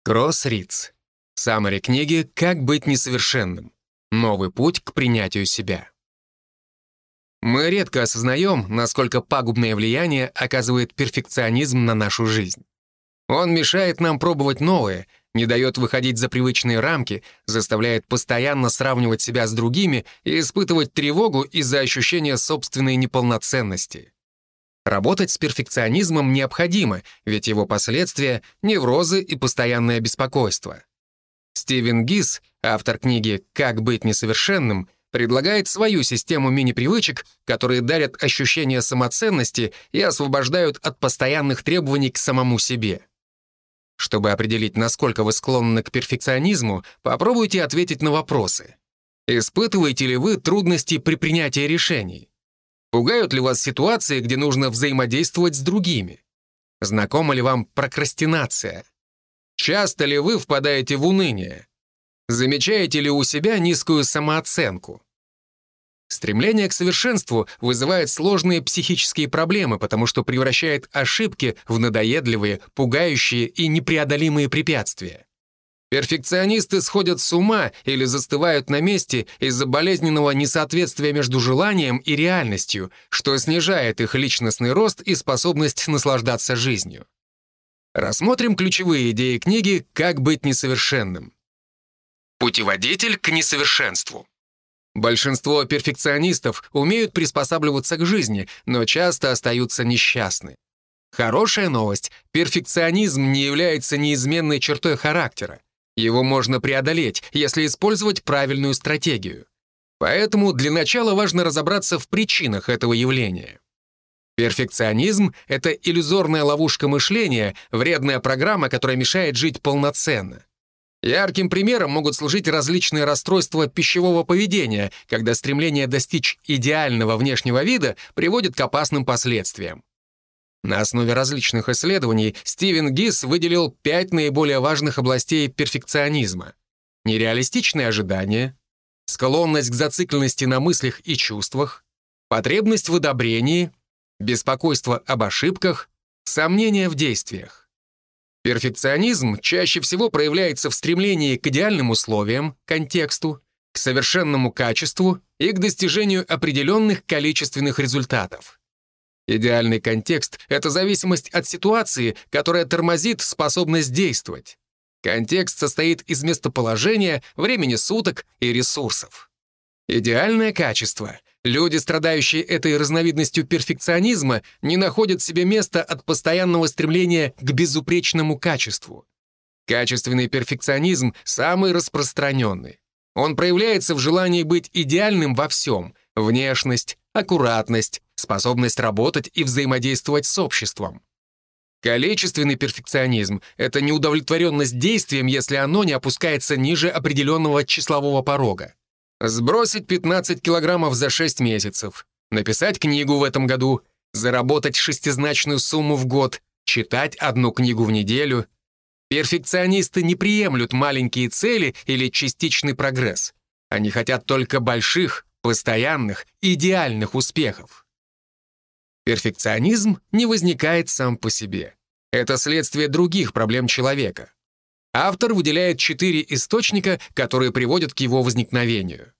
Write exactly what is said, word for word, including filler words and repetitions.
Кросс Ридс. Саммари книги «Как быть несовершенным. Новый путь к принятию себя». Мы редко осознаем, насколько пагубное влияние оказывает перфекционизм на нашу жизнь. Он мешает нам пробовать новое, не дает выходить за привычные рамки, заставляет постоянно сравнивать себя с другими и испытывать тревогу из-за ощущения собственной неполноценности. Работать с перфекционизмом необходимо, ведь его последствия — неврозы и постоянное беспокойство. Стивен Гис, автор книги «Как быть несовершенным», предлагает свою систему мини-привычек, которые дарят ощущение самоценности и освобождают от постоянных требований к самому себе. Чтобы определить, насколько вы склонны к перфекционизму, попробуйте ответить на вопросы. Испытываете ли вы трудности при принятии решений? Пугают ли вас ситуации, где нужно взаимодействовать с другими? Знакома ли вам прокрастинация? Часто ли вы впадаете в уныние? Замечаете ли у себя низкую самооценку? Стремление к совершенству вызывает сложные психические проблемы, потому что превращает ошибки в надоедливые, пугающие и непреодолимые препятствия. Перфекционисты сходят с ума или застывают на месте из-за болезненного несоответствия между желанием и реальностью, что снижает их личностный рост и способность наслаждаться жизнью. Рассмотрим ключевые идеи книги «Как быть несовершенным». Путеводитель к несовершенству. Большинство перфекционистов умеют приспосабливаться к жизни, но часто остаются несчастны. Хорошая новость — перфекционизм не является неизменной чертой характера. Его можно преодолеть, если использовать правильную стратегию. Поэтому для начала важно разобраться в причинах этого явления. Перфекционизм — это иллюзорная ловушка мышления, вредная программа, которая мешает жить полноценно. Ярким примером могут служить различные расстройства пищевого поведения, когда стремление достичь идеального внешнего вида приводит к опасным последствиям. На основе различных исследований Стивен Гис выделил пять наиболее важных областей перфекционизма: нереалистичные ожидания, склонность к зацикленности на мыслях и чувствах, потребность в одобрении, беспокойство об ошибках, сомнения в действиях. Перфекционизм чаще всего проявляется в стремлении к идеальным условиям, контексту, к совершенному качеству и к достижению определенных количественных результатов. Идеальный контекст — это зависимость от ситуации, которая тормозит способность действовать. Контекст состоит из местоположения, времени суток и ресурсов. Идеальное качество. Люди, страдающие этой разновидностью перфекционизма, не находят себе места от постоянного стремления к безупречному качеству. Качественный перфекционизм самый распространенный. Он проявляется в желании быть идеальным во всем — внешность, аккуратность, способность работать и взаимодействовать с обществом. Количественный перфекционизм — это неудовлетворенность действием, если оно не опускается ниже определенного числового порога. Сбросить пятнадцать килограммов за шесть месяцев, написать книгу в этом году, заработать шестизначную сумму в год, читать одну книгу в неделю. Перфекционисты не приемлют маленькие цели или частичный прогресс. Они хотят только больших, постоянных, идеальных успехов. Перфекционизм не возникает сам по себе. Это следствие других проблем человека. Автор выделяет четыре источника, которые приводят к его возникновению.